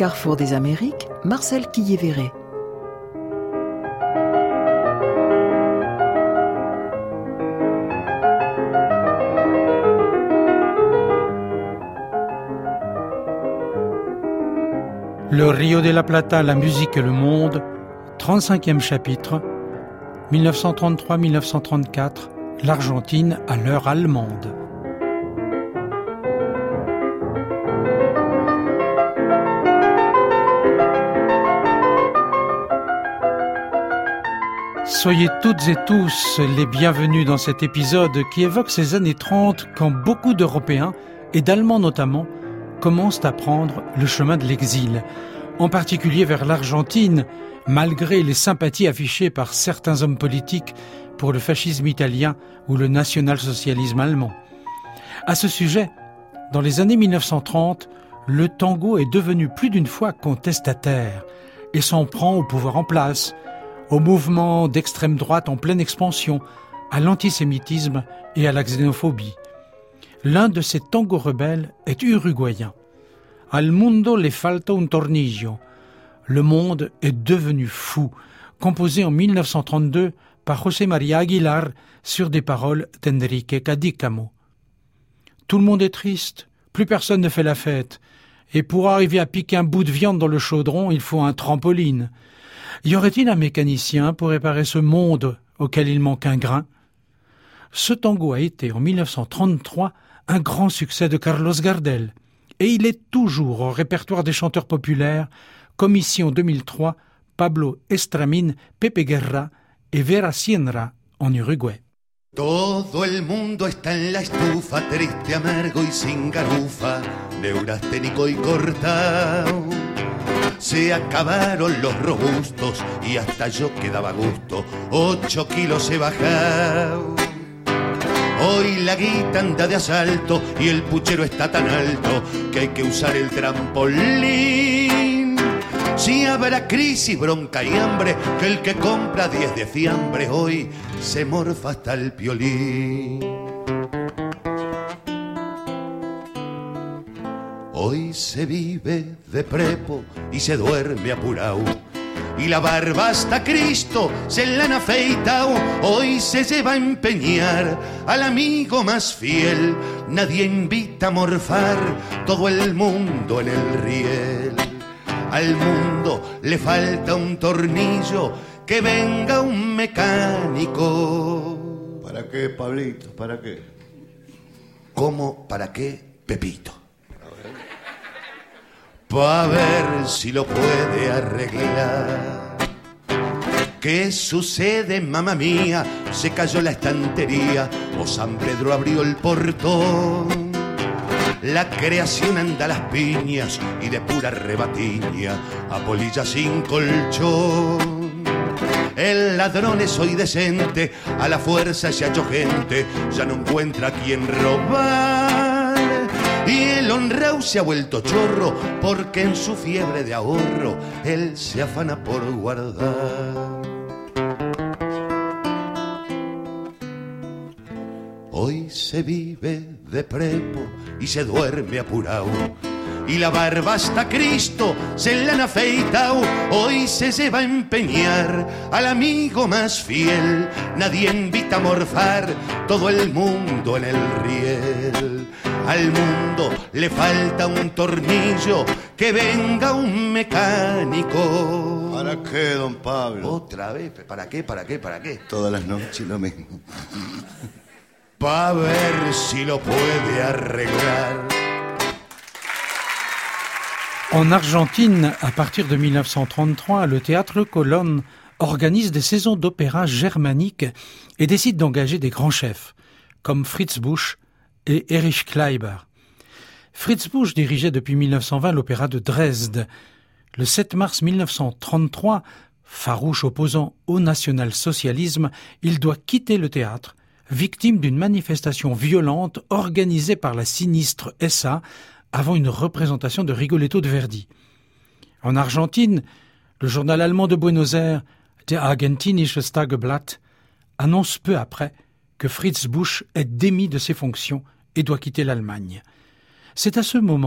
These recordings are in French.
carrefour des Amériques, Marcel Quillet-Véret. Le Rio de la Plata, la musique et le monde, 35e chapitre, 1933-1934, l'Argentine à l'heure allemande. Soyez toutes et tous les bienvenus dans cet épisode qui évoque ces années 30 quand beaucoup d'Européens, et d'Allemands notamment, commencent à prendre le chemin de l'exil, en particulier vers l'Argentine, malgré les sympathies affichées par certains hommes politiques pour le fascisme italien ou le national-socialisme allemand. À ce sujet, dans les années 1930, le tango est devenu plus d'une fois contestataire et s'en prend au pouvoir en place, au mouvement d'extrême droite en pleine expansion, à l'antisémitisme et à la xénophobie. L'un de ces tangos rebelles est uruguayen. Al mundo le falta un tornillo. Le monde est devenu fou, composé en 1932 par José María Aguilar sur des paroles d'Enrique Cadícamo. Tout le monde est triste, plus personne ne fait la fête, et pour arriver à piquer un bout de viande dans le chaudron, il faut un trampoline. Y aurait-il un mécanicien pour réparer ce monde auquel il manque un grain ? Ce tango a été en 1933 un grand succès de Carlos Gardel, et il est toujours au répertoire des chanteurs populaires, comme ici en 2003, Pablo Estramín, Pepe Guerra et Vera Sienra en Uruguay. Todo el mundo está en la estufa, triste, amargo y sin garufa, neurasténico y cortado. Se acabaron los robustos y hasta yo quedaba a gusto, 8 kilos he bajado. Hoy la guita anda de asalto y el puchero está tan alto que hay que usar el trampolín. Si habrá crisis, bronca y hambre, que el que compra 10 de fiambre hoy se morfa hasta el piolín. Hoy se vive de prepo y se duerme apurao, y la barba hasta Cristo se la han afeitao. Hoy se lleva a empeñar al amigo más fiel, nadie invita a morfar, todo el mundo en el riel. Al mundo le falta un tornillo, que venga un mecánico. ¿Para qué, Pablito? ¿Para qué? ¿Cómo? ¿Para qué, Pepito? Pa' ver si lo puede arreglar. ¿Qué sucede, mamá mía? Se cayó la estantería o San Pedro abrió el portón. La creación anda a las piñas y de pura rebatiña a polilla sin colchón. El ladrón es hoy decente, a la fuerza se ha hecho gente, ya no encuentra a quien robar. Y el honrao se ha vuelto chorro porque en su fiebre de ahorro él se afana por guardar. Hoy se vive de prepo y se duerme apurao, y la barba hasta Cristo se la han afeitao. Hoy se lleva a empeñar al amigo más fiel, nadie invita a morfar, todo el mundo en el riel. Al mundo le falta un tornillo, que venga un mecánico. ¿Para qué, don Pablo? Otra vez, ¿para qué, para qué, para qué? Todas las noches lo mismo. Pa' ver si lo puede arreglar. En Argentine, à partir de 1933, le théâtre Colón organise des saisons d'opéra germaniques et décide d'engager des grands chefs, comme Fritz Busch et Erich Kleiber. Fritz Busch dirigeait depuis 1920 l'opéra de Dresde. Le 7 mars 1933, farouche opposant au national-socialisme, il doit quitter le théâtre, victime d'une manifestation violente organisée par la sinistre SA avant une représentation de Rigoletto de Verdi. En Argentine, le journal allemand de Buenos Aires, Der Argentinisches Tageblatt, annonce peu après que Fritz Busch est démis de ses fonctions et doit quitter l'Allemagne. C'est à ce moment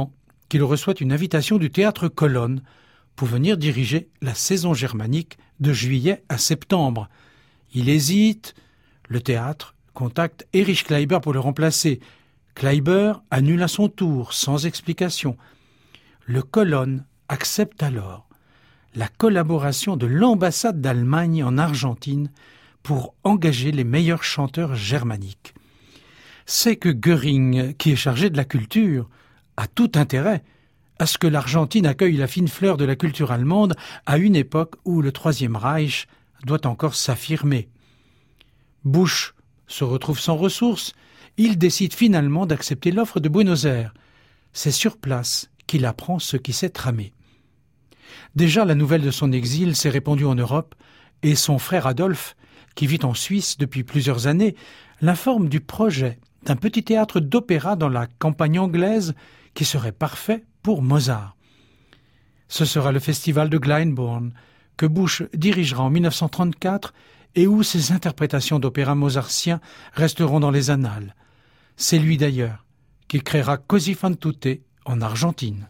qu'il reçoit une invitation du théâtre Colonne pour venir diriger la saison germanique de juillet à septembre. Il hésite, le théâtre contacte Erich Kleiber pour le remplacer. Kleiber annule à son tour, sans explication. Le Colonne accepte alors la collaboration de l'ambassade d'Allemagne en Argentine pour engager les meilleurs chanteurs germaniques. C'est que Göring, qui est chargé de la culture, a tout intérêt à ce que l'Argentine accueille la fine fleur de la culture allemande à une époque où le Troisième Reich doit encore s'affirmer. Busch se retrouve sans ressources, il décide finalement d'accepter l'offre de Buenos Aires. C'est sur place qu'il apprend ce qui s'est tramé. Déjà, la nouvelle de son exil s'est répandue en Europe et son frère Adolphe, qui vit en Suisse depuis plusieurs années, l'informe du projet d'un petit théâtre d'opéra dans la campagne anglaise qui serait parfait pour Mozart. Ce sera le festival de Glyndebourne que Busch dirigera en 1934 et où ses interprétations d'opéra mozartien resteront dans les annales. C'est lui d'ailleurs qui créera Così fan tutte en Argentine.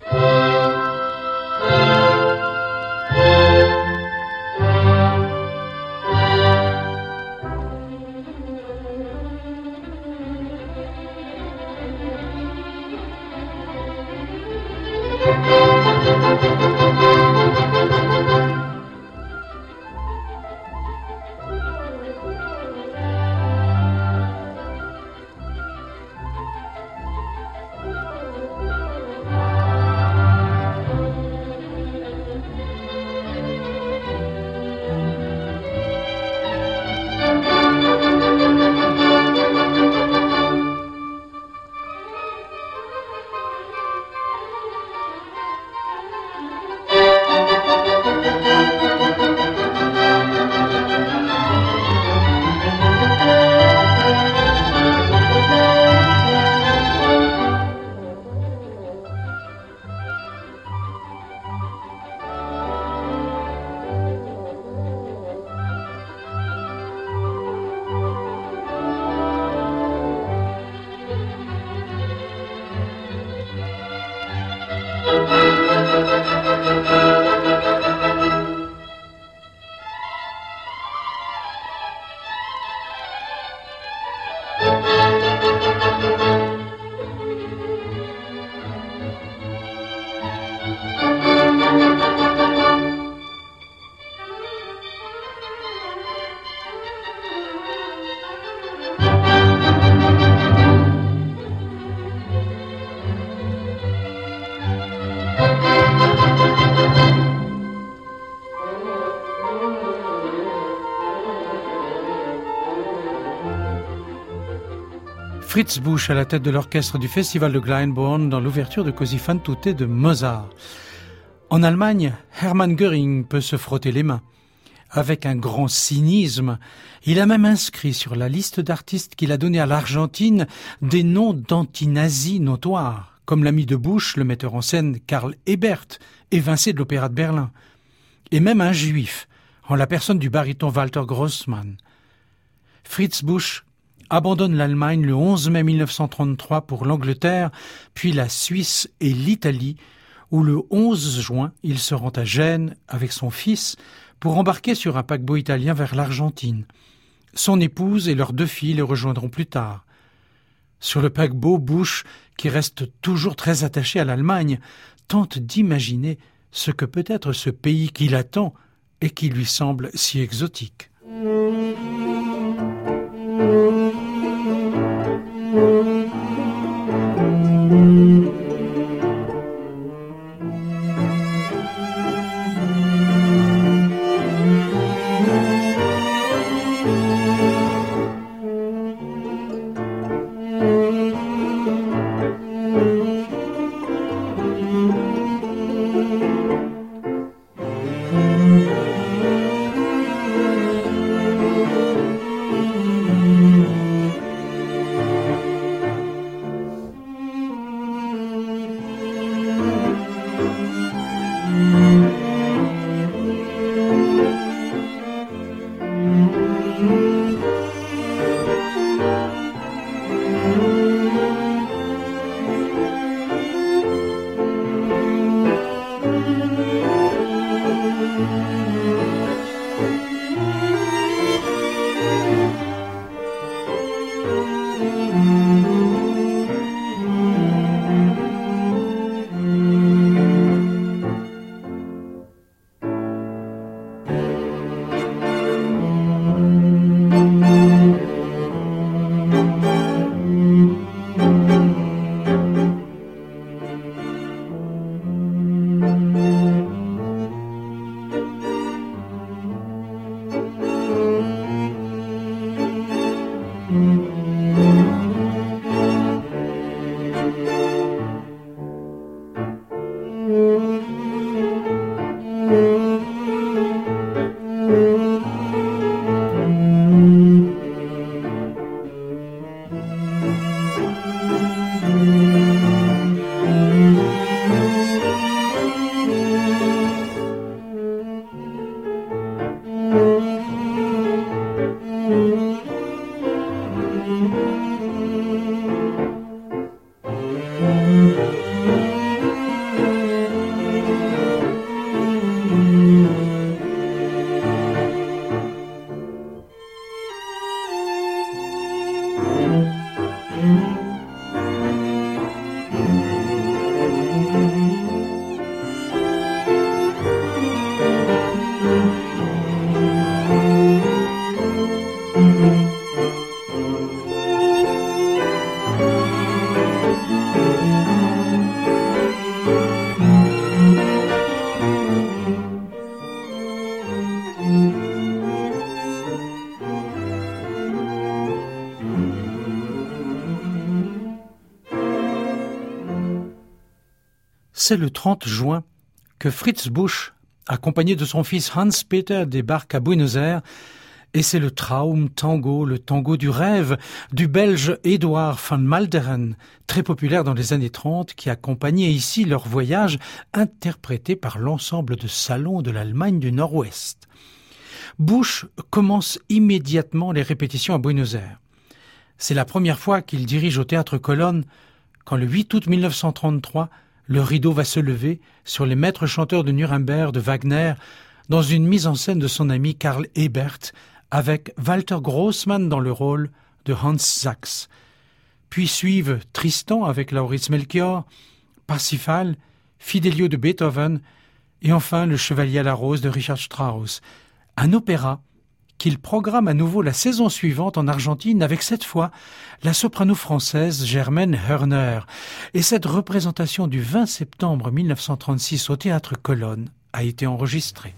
Fritz Busch à la tête de l'orchestre du festival de Glyndebourne dans l'ouverture de Così fan tutte de Mozart. En Allemagne, Hermann Göring peut se frotter les mains. Avec un grand cynisme, il a même inscrit sur la liste d'artistes qu'il a donnée à l'Argentine des noms d'anti-nazis notoires, comme l'ami de Busch, le metteur en scène Karl Ebert, évincé de l'Opéra de Berlin, et même un juif, en la personne du baryton Walter Grossmann. Fritz Busch abandonne l'Allemagne le 11 mai 1933 pour l'Angleterre, puis la Suisse et l'Italie, où le 11 juin, il se rend à Gênes avec son fils pour embarquer sur un paquebot italien vers l'Argentine. Son épouse et leurs 2 filles le rejoindront plus tard. Sur le paquebot, Busch, qui reste toujours très attaché à l'Allemagne, tente d'imaginer ce que peut être ce pays qui l'attend et qui lui semble si exotique. c'est le 30 juin que Fritz Busch, accompagné de son fils Hans-Peter, débarque à Buenos Aires, et c'est le Traumtango, le tango du rêve, du Belge Eduard van Malderen, très populaire dans les années 30, qui accompagnait ici leur voyage, interprété par l'ensemble de salons de l'Allemagne du Nord-Ouest. Busch commence immédiatement les répétitions à Buenos Aires. C'est la première fois qu'il dirige au Théâtre Colonne, quand le 8 août 1933, le rideau va se lever sur les maîtres chanteurs de Nuremberg de Wagner, dans une mise en scène de son ami Karl Ebert, avec Walter Grossmann dans le rôle de Hans Sachs. Puis suivent Tristan avec Lauritz Melchior, Parsifal, Fidelio de Beethoven et enfin Le Chevalier à la Rose de Richard Strauss. Un opéra qu'il programme à nouveau la saison suivante en Argentine avec cette fois la soprano française Germaine Hörner. Et cette représentation du 20 septembre 1936 au Théâtre Colonne a été enregistrée.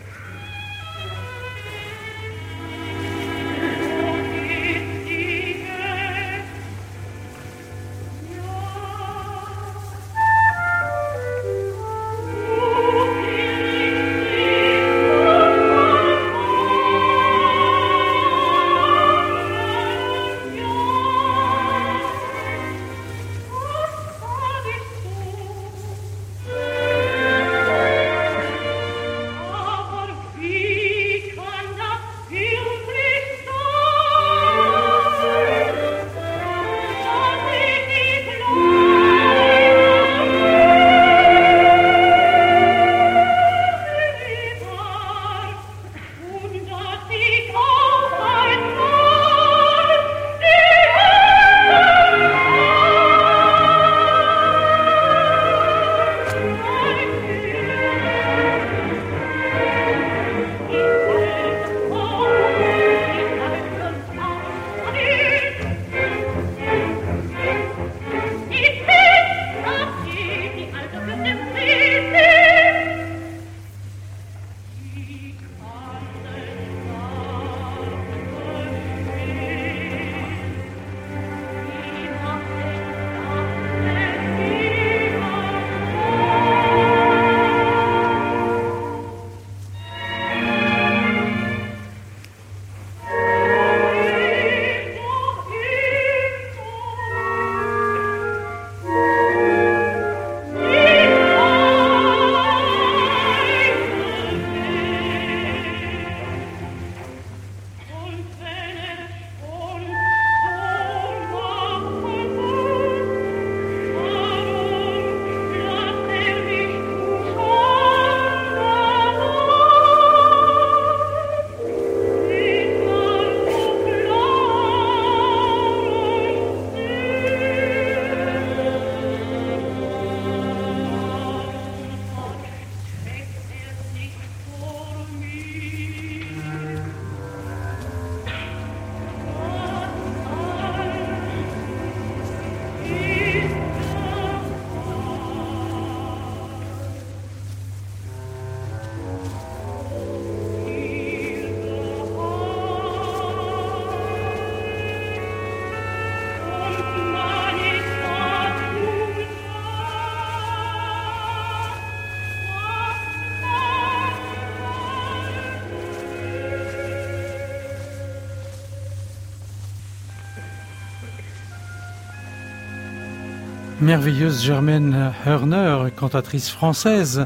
Merveilleuse Germaine Hörner, cantatrice française,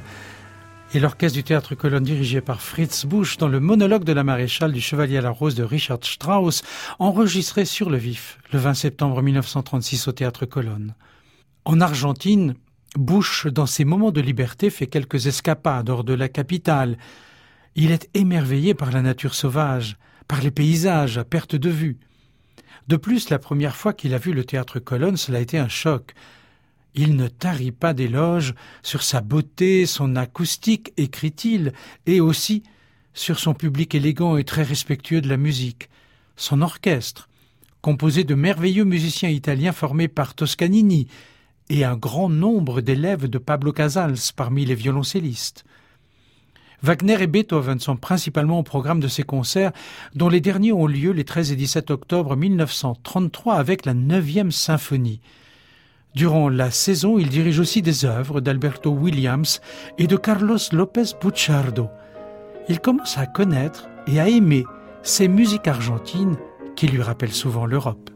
et l'orchestre du Théâtre Colonne dirigé par Fritz Busch dans le monologue de la maréchale du Chevalier à la Rose de Richard Strauss, enregistré sur le vif le 20 septembre 1936 au Théâtre Colonne. En Argentine, Busch, dans ses moments de liberté, fait quelques escapades hors de la capitale. Il est émerveillé par la nature sauvage, par les paysages à perte de vue. De plus, la première fois qu'il a vu le Théâtre Colonne, cela a été un choc. Il ne tarit pas d'éloges sur sa beauté, son acoustique, écrit-il, et aussi sur son public élégant et très respectueux de la musique. Son orchestre, composé de merveilleux musiciens italiens formés par Toscanini, et un grand nombre d'élèves de Pablo Casals parmi les violoncellistes. Wagner et Beethoven sont principalement au programme de ces concerts, dont les derniers ont lieu les 13 et 17 octobre 1933 avec la 9e symphonie. Durant la saison, il dirige aussi des œuvres d'Alberto Williams et de Carlos López Buchardo. Il commence à connaître et à aimer ces musiques argentines qui lui rappellent souvent l'Europe.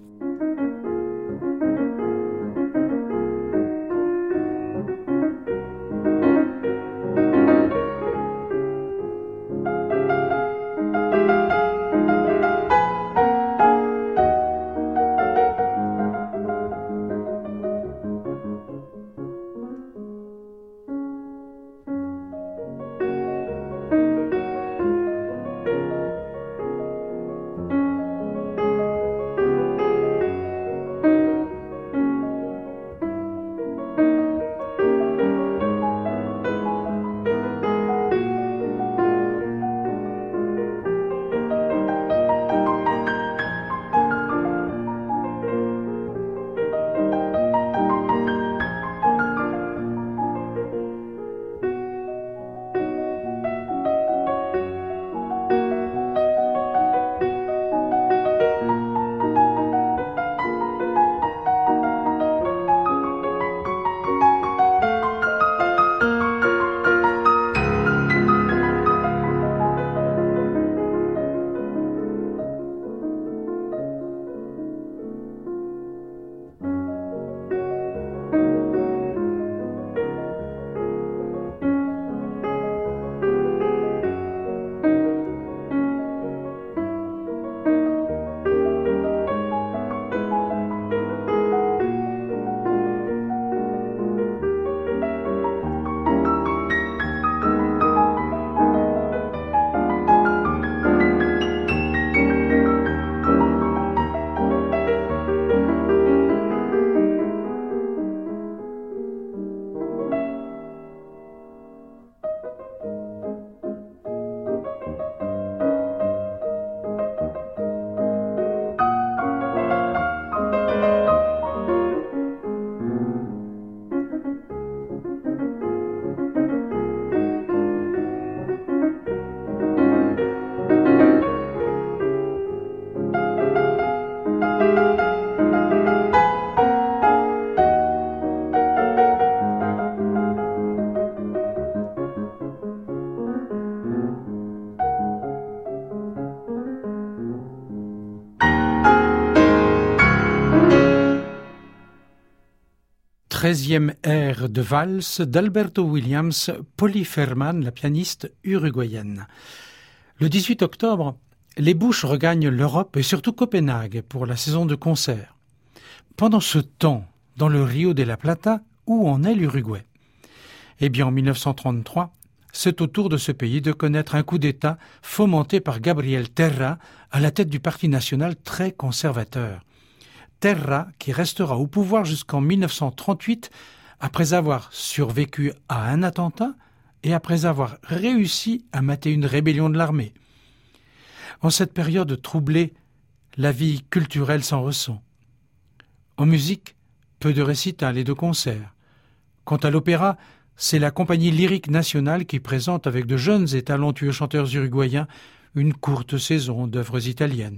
Treizième air de valse d'Alberto Williams, Polly Fairman, la pianiste uruguayenne. Le 18 octobre, les Bush regagnent l'Europe et surtout Copenhague pour la saison de concert. Pendant ce temps, dans le Rio de la Plata, où en est l'Uruguay? Eh bien, en 1933, c'est au tour de ce pays de connaître un coup d'État fomenté par Gabriel Terra à la tête du Parti national très conservateur. Terra, qui restera au pouvoir jusqu'en 1938, après avoir survécu à un attentat et après avoir réussi à mater une rébellion de l'armée. En cette période troublée, la vie culturelle s'en ressent. En musique, peu de récitals et de concerts. Quant à l'opéra, c'est la Compagnie lyrique nationale qui présente avec de jeunes et talentueux chanteurs uruguayens une courte saison d'œuvres italiennes.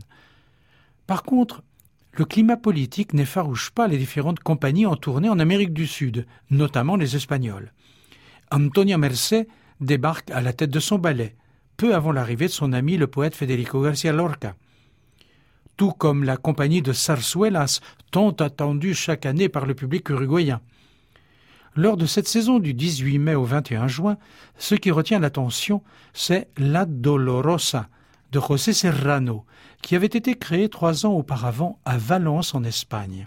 Par contre, le climat politique n'effarouche pas les différentes compagnies en tournée en Amérique du Sud, notamment les Espagnols. Antonia Mercé débarque à la tête de son ballet, peu avant l'arrivée de son ami le poète Federico García Lorca. Tout comme la compagnie de Zarzuelas, tant attendue chaque année par le public uruguayen. Lors de cette saison du 18 mai au 21 juin, ce qui retient l'attention, c'est La Dolorosa de José Serrano, qui avait été créé 3 ans auparavant à Valence en Espagne.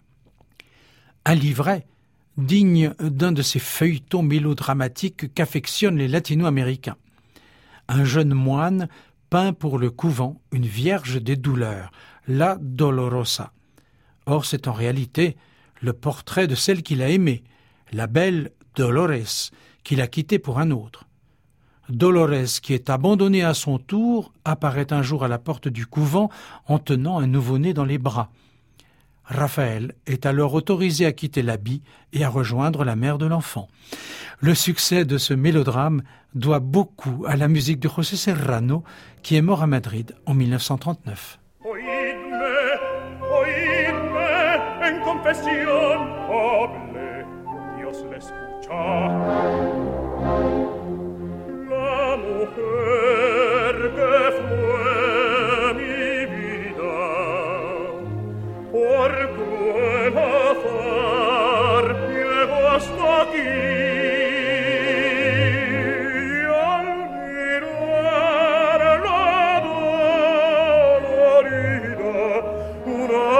Un livret digne d'un de ces feuilletons mélodramatiques qu'affectionnent les latino-américains. Un jeune moine peint pour le couvent une vierge des douleurs, La Dolorosa. Or, c'est en réalité le portrait de celle qu'il a aimée, la belle Dolores, qu'il a quittée pour un autre. Dolores, qui est abandonnée à son tour, apparaît un jour à la porte du couvent en tenant un nouveau-né dans les bras. Raphaël est alors autorisé à quitter l'habit et à rejoindre la mère de l'enfant. Le succès de ce mélodrame doit beaucoup à la musique de José Serrano, qui est mort à Madrid en 1939. Oídme, en confesión,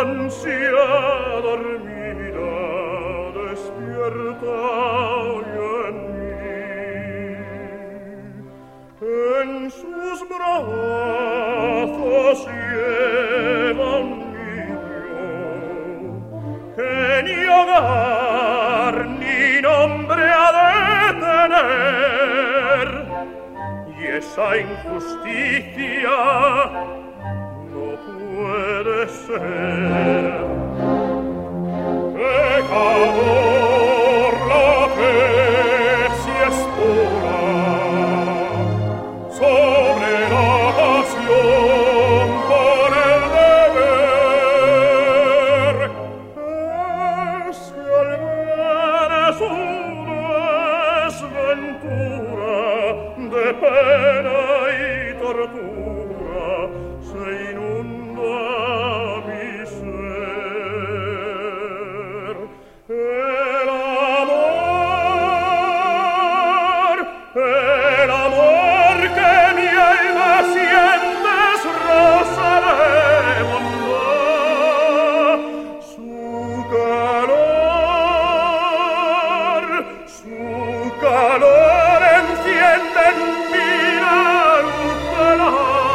ansia dormida despierta hoy en mí. En sus brazos lleva un niño que ni hogar ni nombre ha de tener, y esa injusticia no puede ser. Pecador la fe si es pura, sobre la pasión por el deber, es que al ver su desventura de pena y tortura se inunda mi ser. El amor que mi alma siente es rosa de bondad. Su calor enciende en mí la luz de la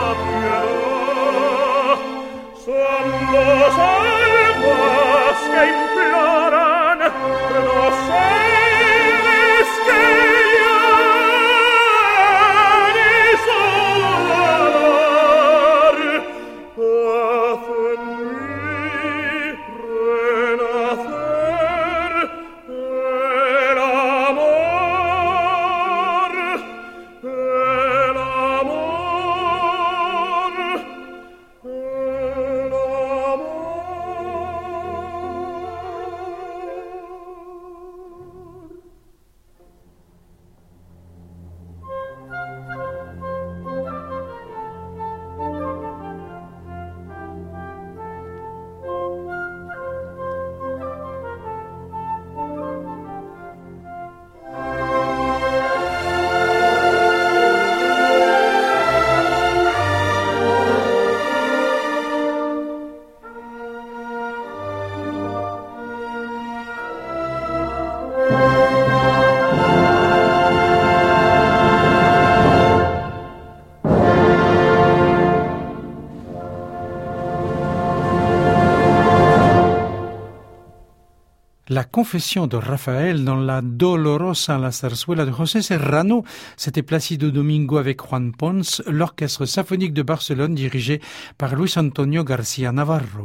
piedad. Son dos almas que imploran los seres que lloran y su dolor hacen mí renacer. El amor, el amor, el amor. La confession de Raphaël dans la Dolorosa la zarzuela de José Serrano, c'était Plácido Domingo avec Juan Pons, l'orchestre symphonique de Barcelone dirigé par Luis Antonio García Navarro.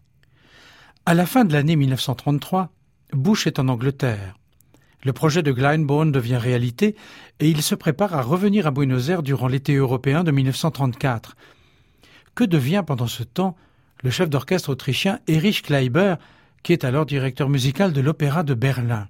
À la fin de l'année 1933, Bush est en Angleterre. Le projet de Glyndebourne devient réalité et il se prépare à revenir à Buenos Aires durant l'été européen de 1934. Que devient pendant ce temps le chef d'orchestre autrichien Erich Kleiber, qui est alors directeur musical de l'Opéra de Berlin?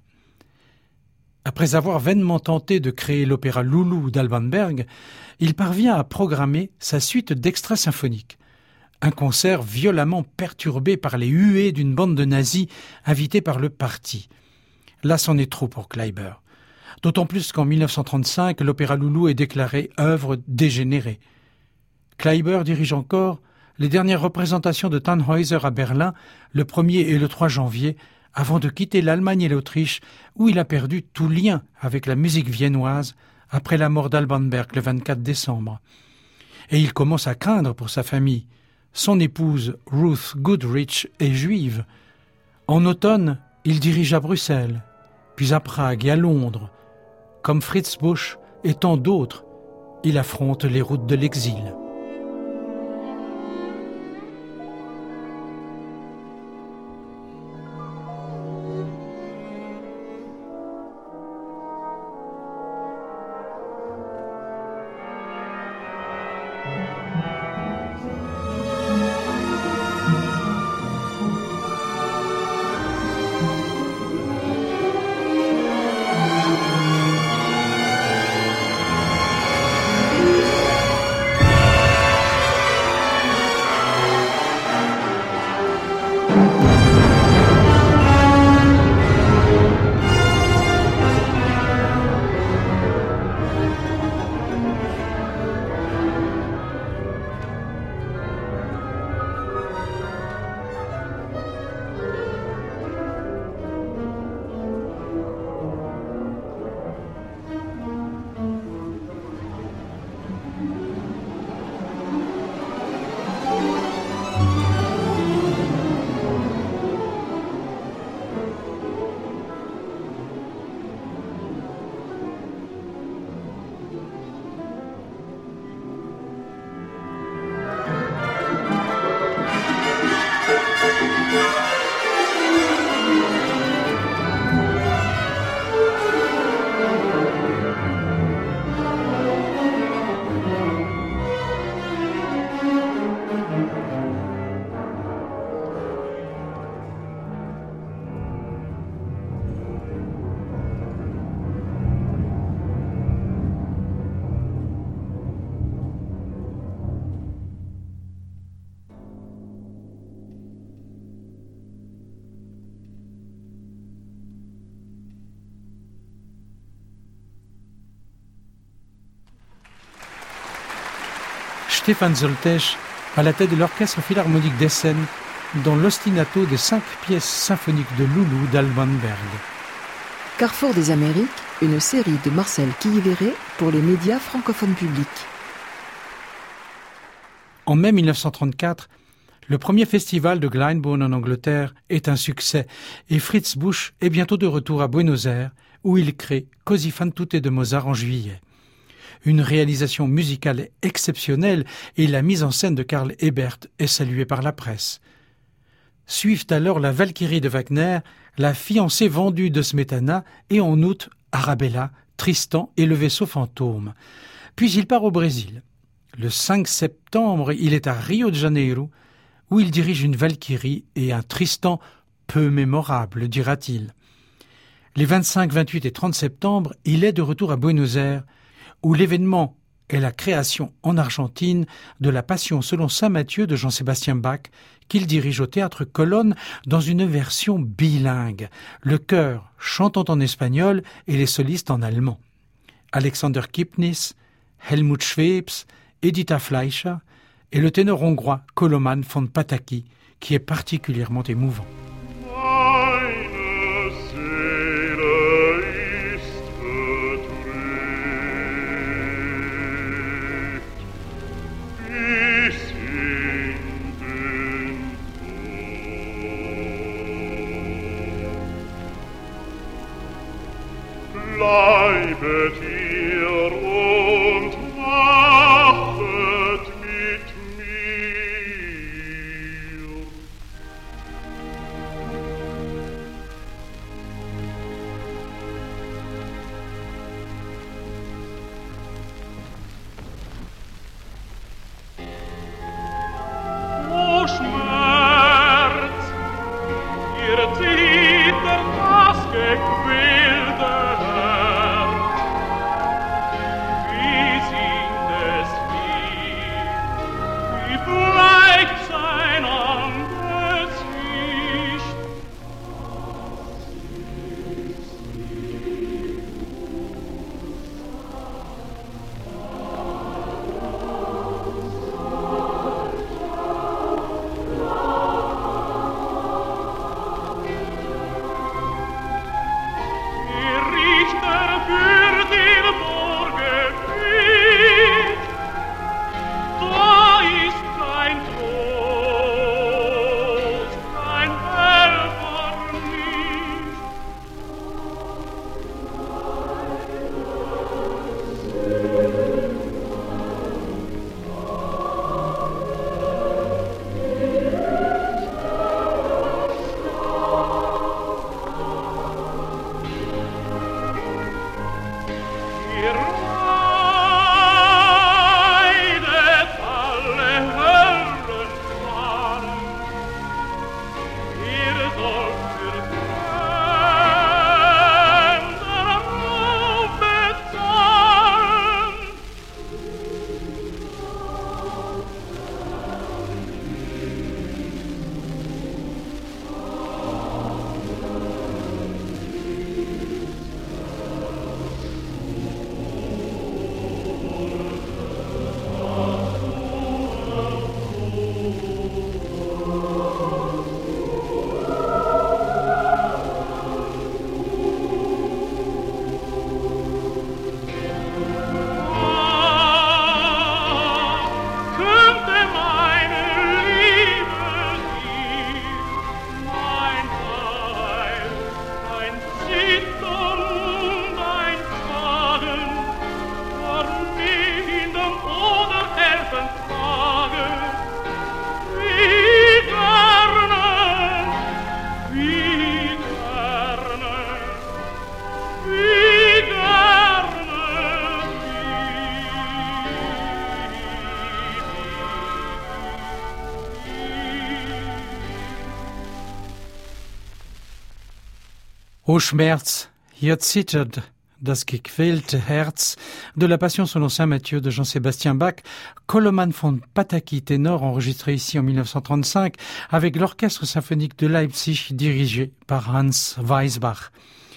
Après avoir vainement tenté de créer l'opéra Loulou d'Alban Berg, il parvient à programmer sa suite d'extraits symphoniques. Un concert violemment perturbé par les huées d'une bande de nazis invités par le parti. Là, c'en est trop pour Kleiber. D'autant plus qu'en 1935, l'opéra Loulou est déclaré œuvre dégénérée. Kleiber dirige encore les dernières représentations de Tannhäuser à Berlin le 1er et le 3 janvier, avant de quitter l'Allemagne et l'Autriche, où il a perdu tout lien avec la musique viennoise après la mort d'Alban Berg le 24 décembre. Et il commence à craindre pour sa famille. Son épouse, Ruth Goodrich, est juive. En automne, il dirige à Bruxelles, puis à Prague et à Londres. Comme Fritz Busch et tant d'autres, il affronte les routes de l'exil. Stefan Zoltesch à la tête de l'Orchestre Philharmonique d'Essen dans l'ostinato des 5 pièces symphoniques de Loulou d'Alban Berg. Carrefour des Amériques, une série de Marcel Quillivéret pour les médias francophones publics. En mai 1934, le premier festival de Glyndebourne en Angleterre est un succès et Fritz Busch est bientôt de retour à Buenos Aires où il crée Così fan tutte de Mozart en juillet. Une réalisation musicale exceptionnelle et la mise en scène de Karl Ebert est saluée par la presse. Suivent alors la Valkyrie de Wagner, la fiancée vendue de Smetana et en août Arabella, Tristan et le vaisseau fantôme. Puis il part au Brésil. Le 5 septembre, il est à Rio de Janeiro où il dirige une Valkyrie et un Tristan peu mémorable, dira-t-il. Les 25, 28 et 30 septembre, il est de retour à Buenos Aires où l'événement est la création en Argentine de la Passion selon saint Matthieu de Jean-Sébastien Bach qu'il dirige au Théâtre Colonne dans une version bilingue, le chœur chantant en espagnol et les solistes en allemand. Alexander Kipnis, Helmut Schweppes, Edita Fleischer et le ténor hongrois Koloman von Pataki qui est particulièrement émouvant. Bleibet ihr und wachet mit mir. O Schmerz, ihr Zitter, das gequälte O Schmerz, hier zittert das gequälte Herz de la Passion selon saint Matthieu de Jean-Sébastien Bach, Koloman von Pataki, ténor enregistré ici en 1935 avec l'Orchestre symphonique de Leipzig dirigé par Hans Weisbach.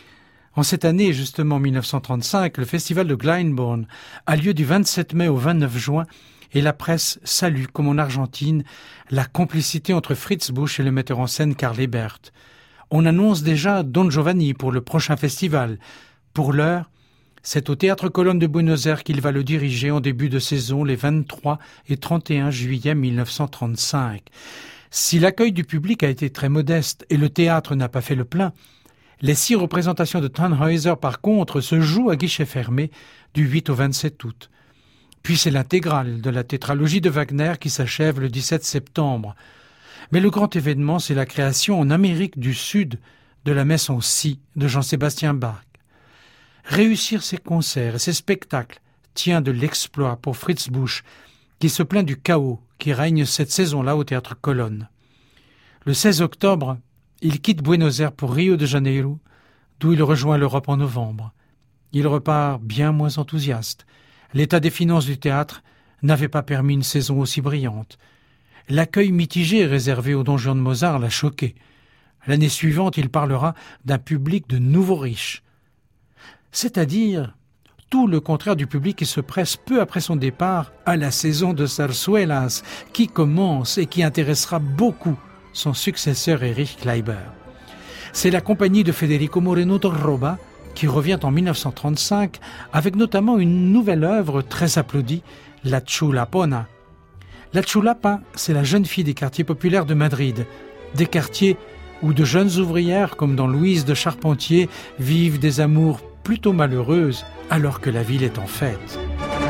En cette année, justement 1935, le festival de Glyndebourne a lieu du 27 mai au 29 juin et la presse salue, comme en Argentine, la complicité entre Fritz Busch et le metteur en scène Karl Ebert. On annonce déjà Don Giovanni pour le prochain festival. Pour l'heure, c'est au Théâtre Colonne de Buenos Aires qu'il va le diriger en début de saison les 23 et 31 juillet 1935. Si l'accueil du public a été très modeste et le théâtre n'a pas fait le plein, les 6 représentations de Tannhäuser, par contre, se jouent à guichet fermé du 8 au 27 août. Puis c'est l'intégrale de la tétralogie de Wagner qui s'achève le 17 septembre. Mais le grand événement, c'est la création en Amérique du Sud de la messe en si de Jean-Sébastien Bach. Réussir ses concerts et ses spectacles tient de l'exploit pour Fritz Busch, qui se plaint du chaos qui règne cette saison-là au Théâtre Colonne. Le 16 octobre, il quitte Buenos Aires pour Rio de Janeiro, d'où il rejoint l'Europe en novembre. Il repart bien moins enthousiaste. L'état des finances du théâtre n'avait pas permis une saison aussi brillante. L'accueil mitigé réservé au Don Juan de Mozart l'a choqué. L'année suivante, il parlera d'un public de nouveaux riches. C'est-à-dire tout le contraire du public qui se presse peu après son départ à la saison de Zarzuelas, qui commence et qui intéressera beaucoup son successeur Erich Kleiber. C'est la compagnie de Federico Moreno Torroba qui revient en 1935 avec notamment une nouvelle œuvre très applaudie, La Chulapona. La Chulapa, c'est la jeune fille des quartiers populaires de Madrid, des quartiers où de jeunes ouvrières, comme dans Louise de Charpentier, vivent des amours plutôt malheureuses alors que la ville est en fête.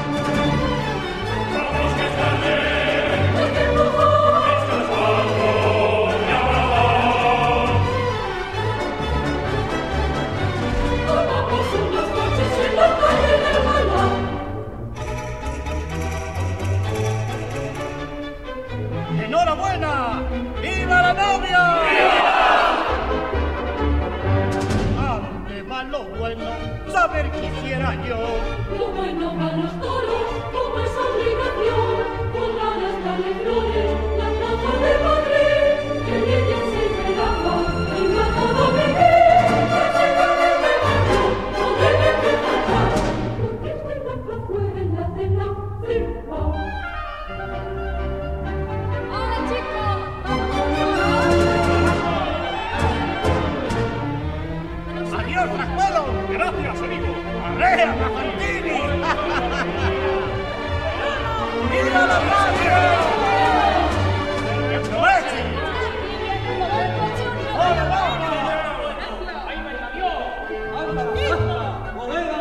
¡Enhorabuena! ¡Viva la novia! ¿Dónde va lo bueno? Saber quisiera yo. Lo bueno para los toros, como es obligación, podrán estarle flores, la plaza de Madrid, que ella se esperaba, y va todo vivir, la chica de Madrid, no debe de faltar, porque es buena plazuela de la firma. ¡Hola chicos! ¡Adiós, Rascuelo! ¡Gracias, amigo! ¡Arrea, Rafantini! ¡Viva la patria! ¡Que aprovechen! ¡Hola, Laura! ¡Ahí me la dio! ¡Anda! ¡Bodega,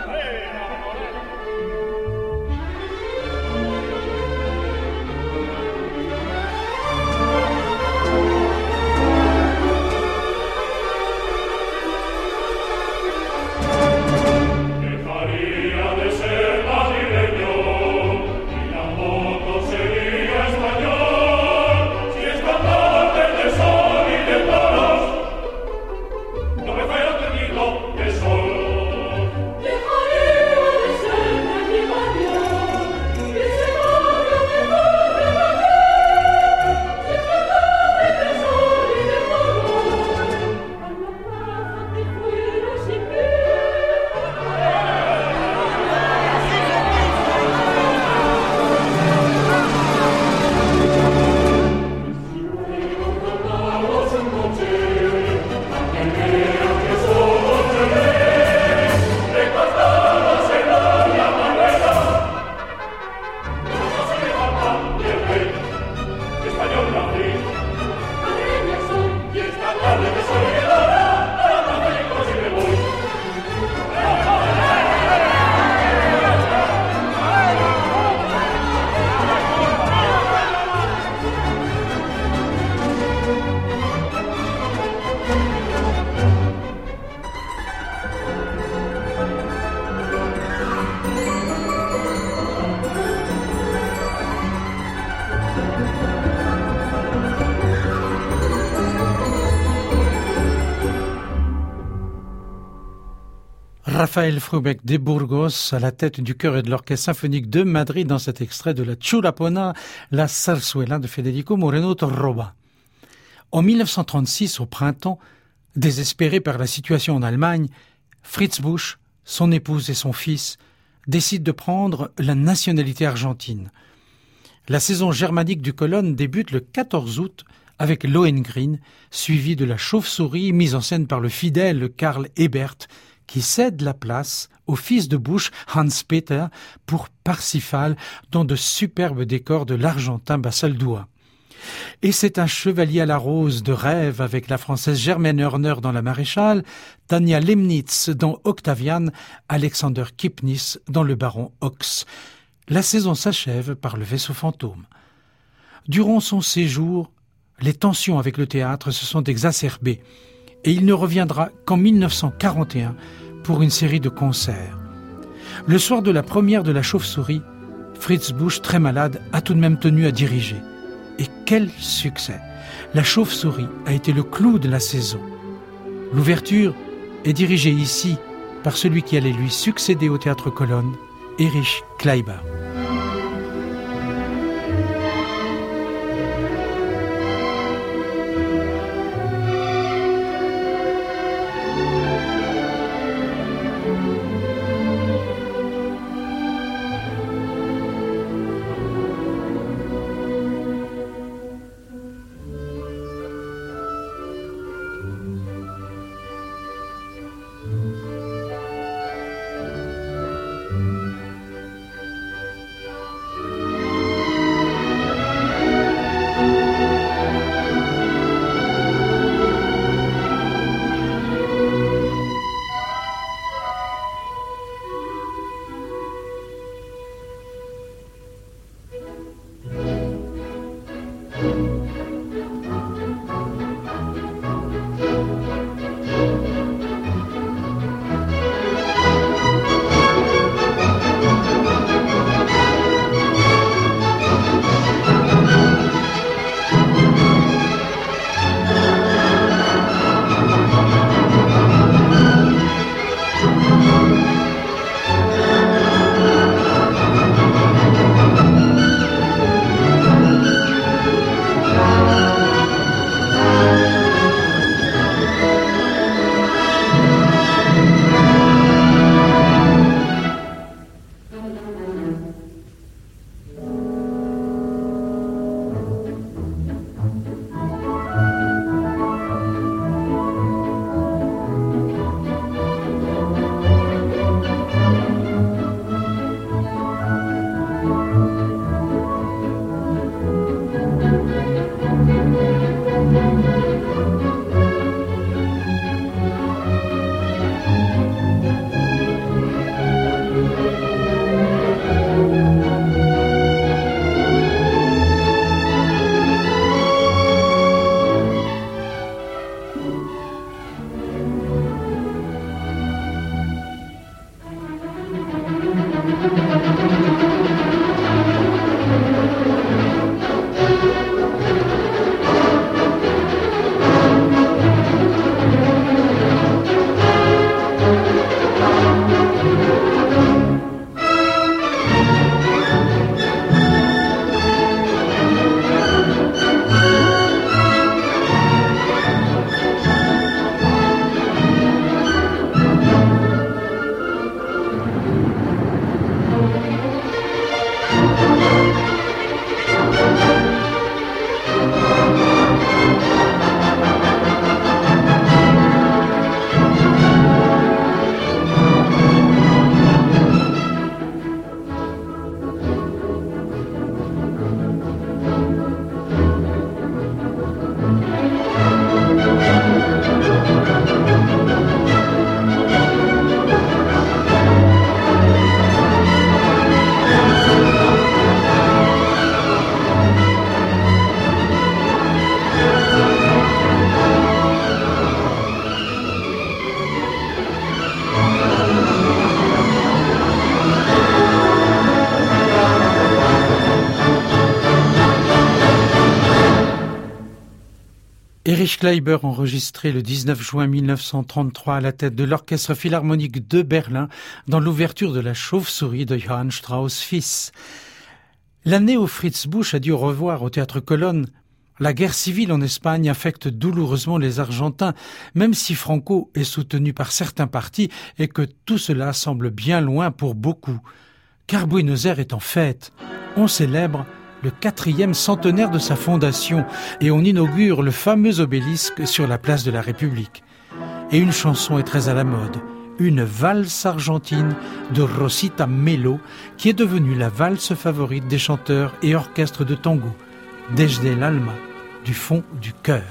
Dejaría de ser madrileño y tampoco sería español si es cantante de sol y de toros. No me fuera tenido de solo. Dejaría de ser de mi barrio, que se barrio me corre Madrid, si es cantante de sol y de toros, a la plaza te fuera sin pie. Español Madrid, Madrileña soy, y esta tarde de soledad, a la plaza y coche me voy. Raphaël Frubeck de Burgos à la tête du chœur et de l'orchestre symphonique de Madrid dans cet extrait de la Chulapona, la Zarzuela de Federico Moreno Torroba. En 1936, au printemps, désespéré par la situation en Allemagne, Fritz Busch, son épouse et son fils décident de prendre la nationalité argentine. La saison germanique du Colonne débute le 14 août avec Lohengrin, suivi de la Chauve-souris mise en scène par le fidèle Karl Ebert, qui cède la place au fils de Busch, Hans-Peter, pour Parsifal, dans de superbes décors de l'Argentin Basaldúa. Et c'est un chevalier à la rose de rêve avec la française Germaine Hörner dans La Maréchale, Tania Lemnitz dans Octavian, Alexander Kipnis dans Le Baron Ox. La saison s'achève par Le Vaisseau fantôme. Durant son séjour, les tensions avec le théâtre se sont exacerbées et il ne reviendra qu'en 1941 pour une série de concerts. Le soir de la première de La Chauve-souris, Fritz Busch, très malade, a tout de même tenu à diriger. Et quel succès! La Chauve-souris a été le clou de la saison. L'ouverture est dirigée ici par celui qui allait lui succéder au Théâtre Colonne, Erich Kleiber. Erich Kleiber, enregistré le 19 juin 1933 à la tête de l'Orchestre Philharmonique de Berlin dans l'ouverture de La Chauve-souris de Johann Strauss fils. L'année où Fritz Busch a dû au revoir au Théâtre Colonne, la guerre civile en Espagne affecte douloureusement les Argentins, même si Franco est soutenu par certains partis et que tout cela semble bien loin pour beaucoup. Car Buenos Aires est en fête. On célèbre le 4e centenaire de sa fondation et on inaugure le fameux obélisque sur la place de la République. Et une chanson est très à la mode, une valse argentine de Rosita Melo qui est devenue la valse favorite des chanteurs et orchestres de tango, Desde el alma, du fond du cœur.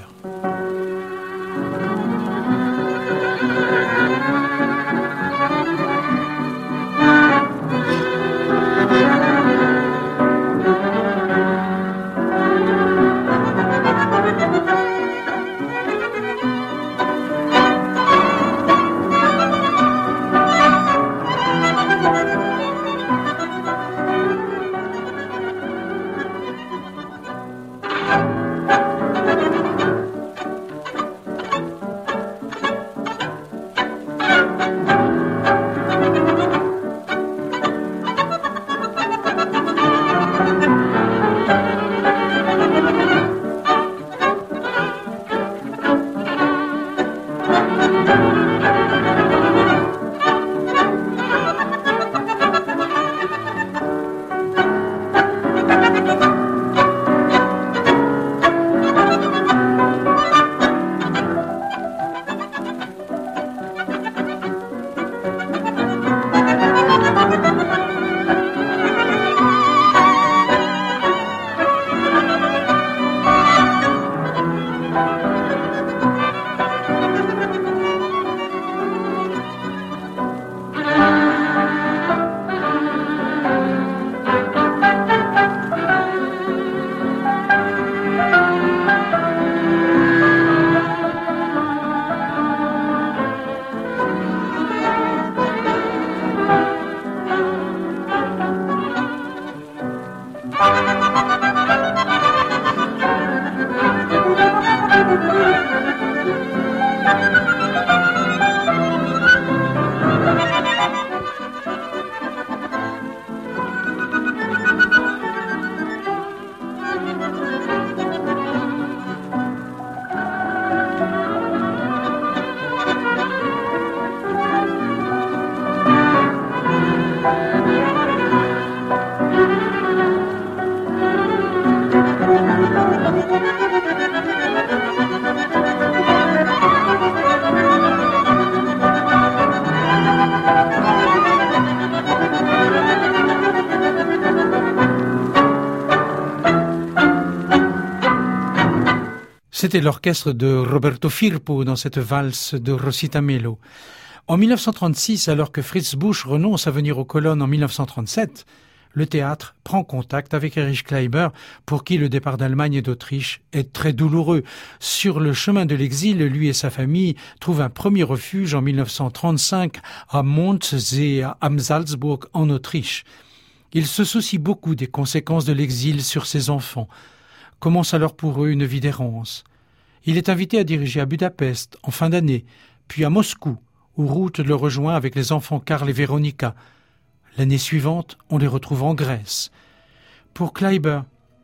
C'était l'orchestre de Roberto Firpo dans cette valse de Rosita Melo. En 1936, alors que Fritz Busch renonce à venir aux colonnes en 1937, le théâtre prend contact avec Erich Kleiber, pour qui le départ d'Allemagne et d'Autriche est très douloureux. Sur le chemin de l'exil, lui et sa famille trouvent un premier refuge en 1935 à Mondsee am Salzburg en Autriche. Il se soucie beaucoup des conséquences de l'exil sur ses enfants. Commence alors pour eux une vie d'errance. Il est invité à diriger à Budapest en fin d'année, puis à Moscou, où Ruth le rejoint avec les enfants Karl et Veronika. L'année suivante, on les retrouve en Grèce. Pour Kleiber,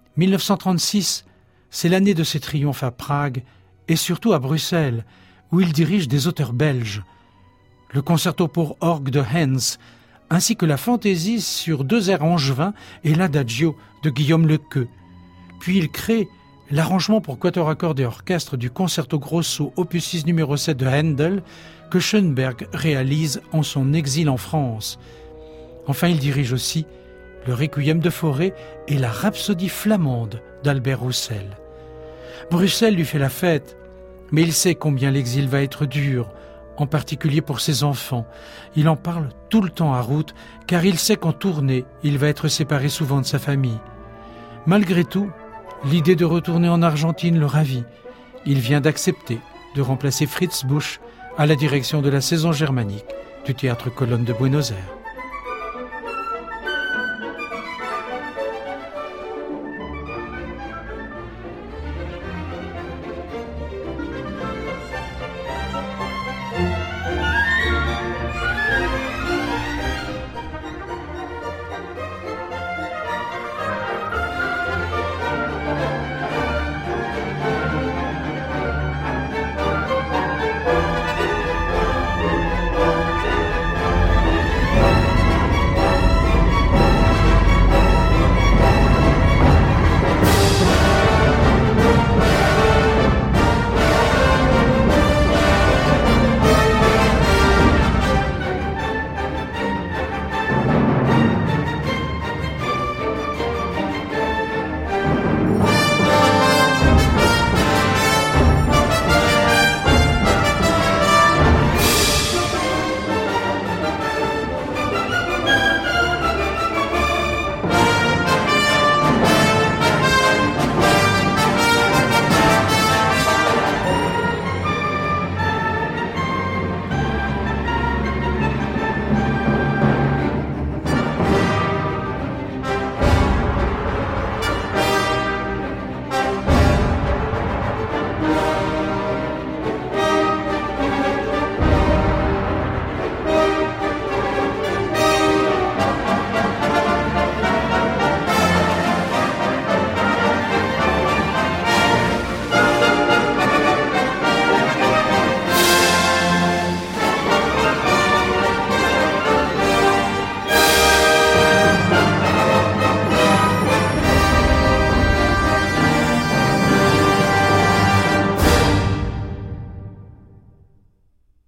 1936, c'est l'année de ses triomphes à Prague et surtout à Bruxelles, où il dirige des auteurs belges. Le concerto pour orgue de Hens, ainsi que la fantaisie sur 2 airs angevins et l'adagio de Guillaume Lequeux. Puis il crée l'arrangement pour quatuor à cordes et orchestre du concerto grosso opus 6 numéro 7 de Handel que Schoenberg réalise en son exil en France. Enfin, il dirige aussi le Requiem de Fauré et la Rhapsodie flamande d'Albert Roussel. Bruxelles lui fait la fête, mais il sait combien l'exil va être dur, en particulier pour ses enfants. Il en parle tout le temps à Ruth, car il sait qu'en tournée, il va être séparé souvent de sa famille. Malgré tout, l'idée de retourner en Argentine le ravit. Il vient d'accepter de remplacer Fritz Busch à la direction de la saison germanique du Théâtre Colonne de Buenos Aires.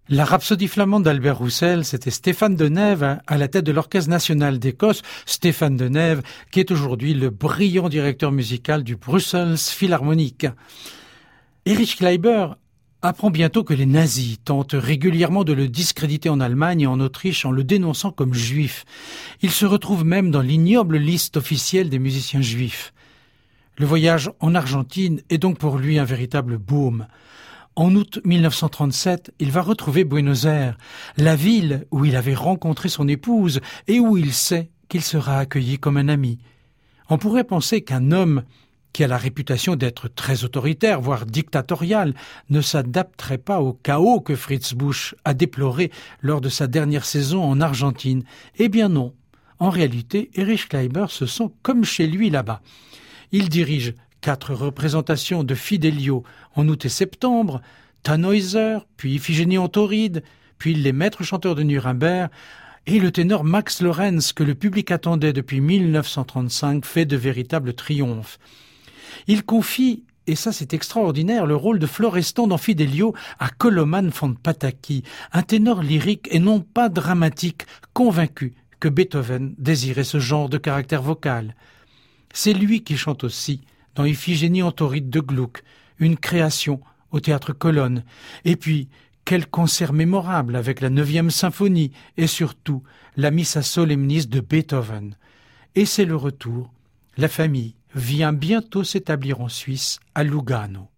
La Rhapsodie flamande d'Albert Roussel, c'était Stéphane Denève à la tête de l'Orchestre national d'Écosse. Stéphane Denève, qui est aujourd'hui le brillant directeur musical du Brussels Philharmonic. Erich Kleiber apprend bientôt que les nazis tentent régulièrement de le discréditer en Allemagne et en Autriche en le dénonçant comme juif. Il se retrouve même dans l'ignoble liste officielle des musiciens juifs. Le voyage en Argentine est donc pour lui un véritable baume. En août 1937, il va retrouver Buenos Aires, la ville où il avait rencontré son épouse et où il sait qu'il sera accueilli comme un ami. On pourrait penser qu'un homme qui a la réputation d'être très autoritaire, voire dictatorial, ne s'adapterait pas au chaos que Fritz Busch a déploré lors de sa dernière saison en Argentine. Eh bien non. En réalité, Erich Kleiber se sent comme chez lui là-bas. Il dirige 4 représentations de Fidelio en août et septembre, Tannhäuser, puis Iphigénie en Tauride, puis les maîtres chanteurs de Nuremberg, et le ténor Max Lorenz, que le public attendait depuis 1935, fait de véritables triomphes. Il confie, et ça c'est extraordinaire, le rôle de Florestan dans Fidelio à Koloman von Pataki, un ténor lyrique et non pas dramatique, convaincu que Beethoven désirait ce genre de caractère vocal. C'est lui qui chante aussi dans Iphigénie en Tauride de Gluck, une création au théâtre Colonne. Et puis, quel concert mémorable avec la 9e symphonie et surtout la Missa Solemnis de Beethoven. Et c'est le retour. La famille vient bientôt s'établir en Suisse, à Lugano.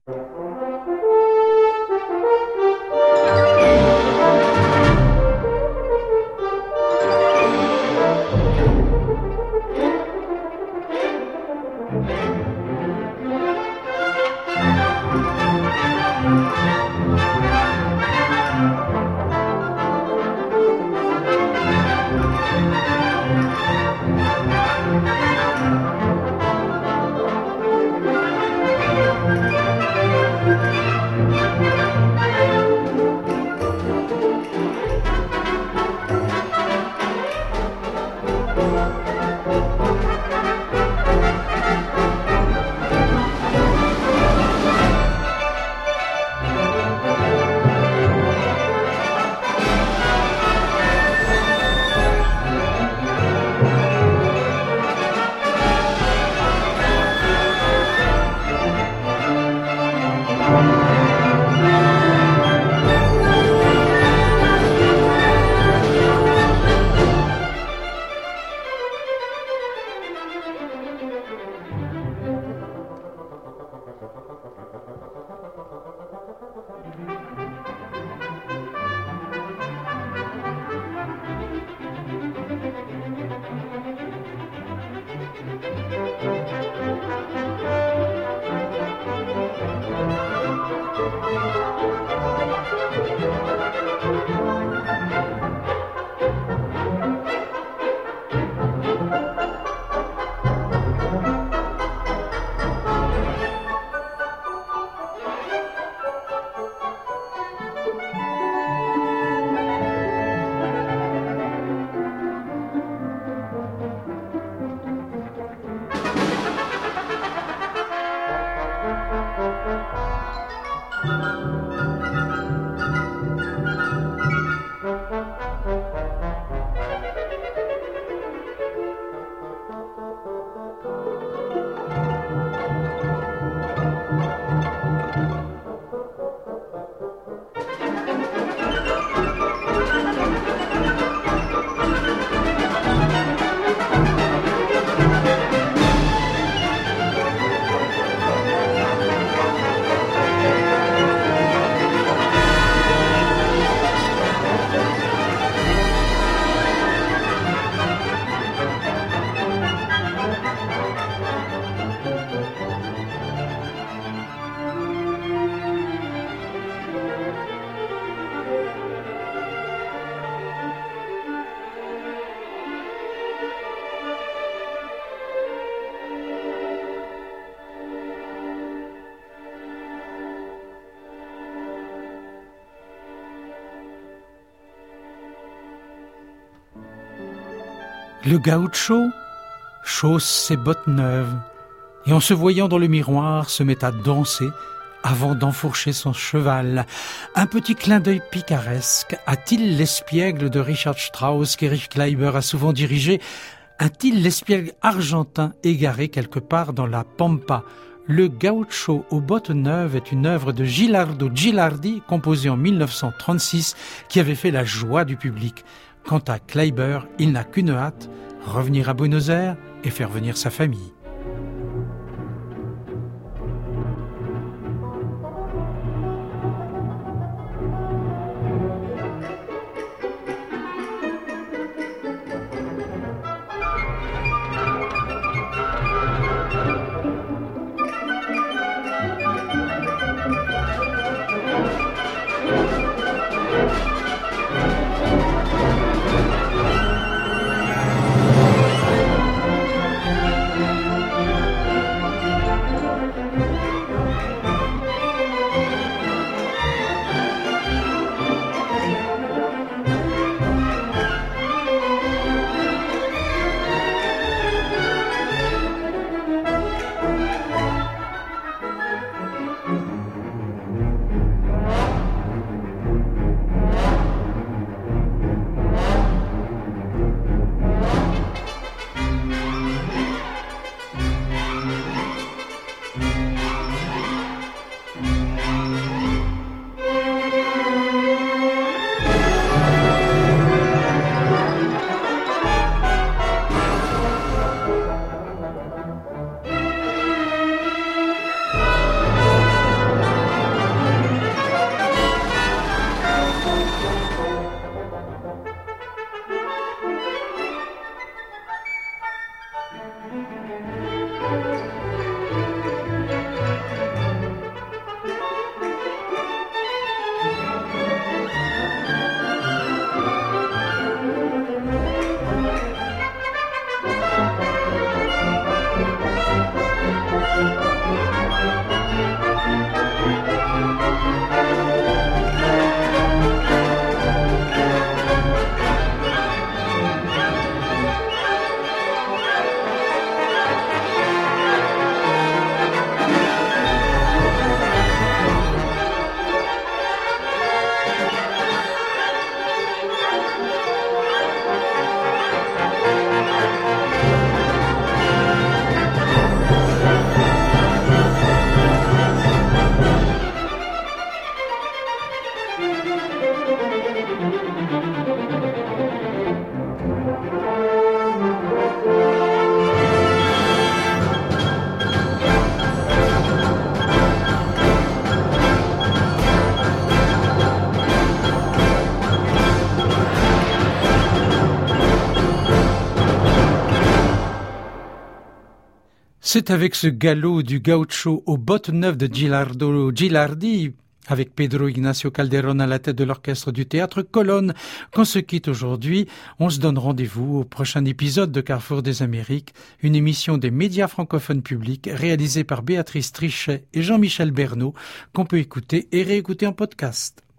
Le gaucho chausse ses bottes neuves et en se voyant dans le miroir se met à danser avant d'enfourcher son cheval. Un petit clin d'œil picaresque à Till l'espiègle de Richard Strauss qu'Erich Kleiber a souvent dirigé, un Till l'espiègle argentin égaré quelque part dans la Pampa. Le Gaucho aux bottes neuves est une œuvre de Gilardo Gilardi, composée en 1936, qui avait fait la joie du public. Quant à Kleiber, il n'a qu'une hâte, revenir à Buenos Aires et faire venir sa famille. C'est avec ce galop du Gaucho aux bottes neuves de Gilardo Gilardi, avec Pedro Ignacio Calderón à la tête de l'orchestre du Théâtre Colonne, qu'on se quitte aujourd'hui. On se donne rendez-vous au prochain épisode de Carrefour des Amériques, une émission des médias francophones publics réalisée par Béatrice Trichet et Jean-Michel Bernot, qu'on peut écouter et réécouter en podcast.